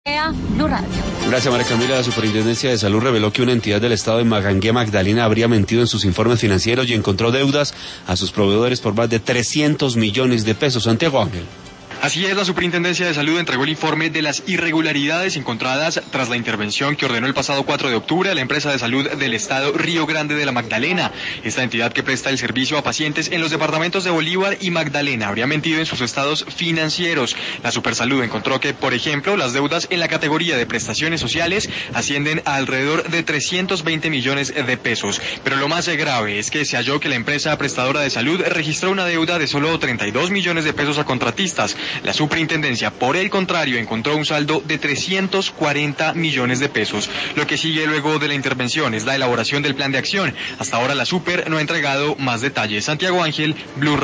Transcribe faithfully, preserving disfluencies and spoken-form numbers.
Blue Radio. Gracias, María Camila. La Superintendencia de Salud reveló que una entidad del Estado de Magangué, Magdalena, habría mentido en sus informes financieros y encontró deudas a sus proveedores por más de trescientos millones de pesos. Santiago Ángel. Así es, la Superintendencia de Salud entregó el informe de las irregularidades encontradas tras la intervención que ordenó el pasado cuatro de octubre a la empresa de salud del Estado Río Grande de la Magdalena. Esta entidad que presta el servicio a pacientes en los departamentos de Bolívar y Magdalena habría mentido en sus estados financieros. La Supersalud encontró que, por ejemplo, las deudas en la categoría de prestaciones sociales ascienden a alrededor de trescientos veinte millones de pesos. Pero lo más grave es que se halló que la empresa prestadora de salud registró una deuda de solo treinta y dos millones de pesos a contratistas. La superintendencia, por el contrario, encontró un saldo de trescientos cuarenta millones de pesos. Lo que sigue luego de la intervención es la elaboración del plan de acción. Hasta ahora la Super no ha entregado más detalles. Santiago Ángel, Blue Radio.